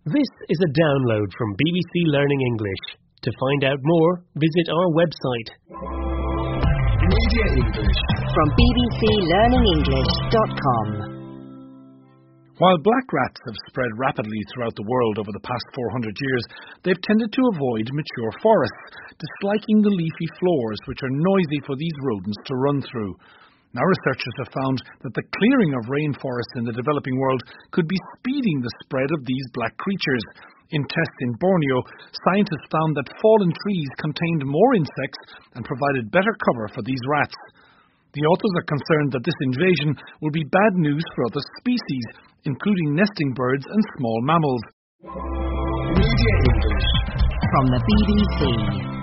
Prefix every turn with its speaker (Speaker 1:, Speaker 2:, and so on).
Speaker 1: This is a download from BBC Learning English. To find out more, visit our website.
Speaker 2: Media English
Speaker 3: From bbclearningenglish.com.
Speaker 4: While black rats have spread rapidly throughout the world over the past 400 years, they've tended to avoid mature forests, disliking the leafy floors which are noisy for these rodents to run through. Now researchers have found that the clearing of rainforests in the developing world could be speeding the spread of these black creatures. In tests in Borneo, scientists found that fallen trees contained more insects and provided better cover for these rats. The authors are concerned that this invasion will be bad news for other species, including nesting birds and small mammals.
Speaker 2: Media English
Speaker 3: From the BBC.